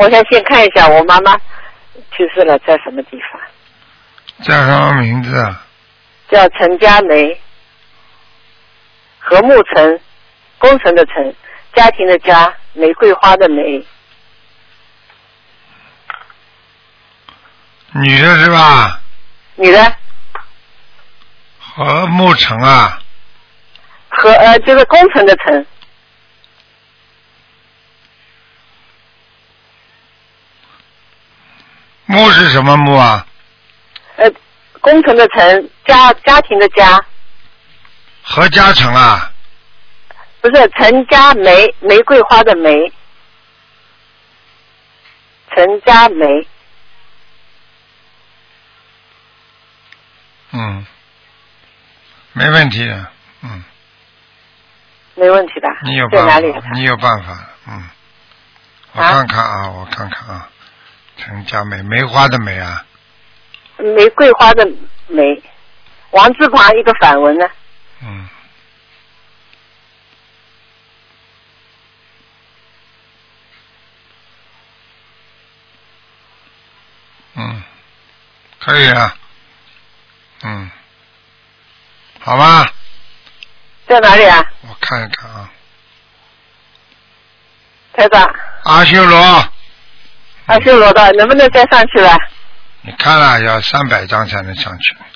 我想先看一下我妈妈去世了，在什么地方？ 叫什么名字啊？ 叫陈佳梅，和睦陈，工程的陈，家庭的家，玫瑰花的玫。 女的是吧？ 女的。 和睦城啊？ 就是工程的程。 木是什么木啊？ 工程的程，家庭的家。 何家成啊？ 不是，陈佳梅，玫瑰花的玫。陈佳梅。 没问题的， 没问题的。 你有办法， 在哪里？ 你有办法，我看看啊，我看看啊，陈佳梅，梅花的梅啊。 玫瑰花的玫，王字旁一个反文呢。 可以啊，好吧。 在哪里啊？ 我看一看啊。 台长。 阿修罗。 阿修罗的，能不能再上去了？ 你看了要300张才能上去。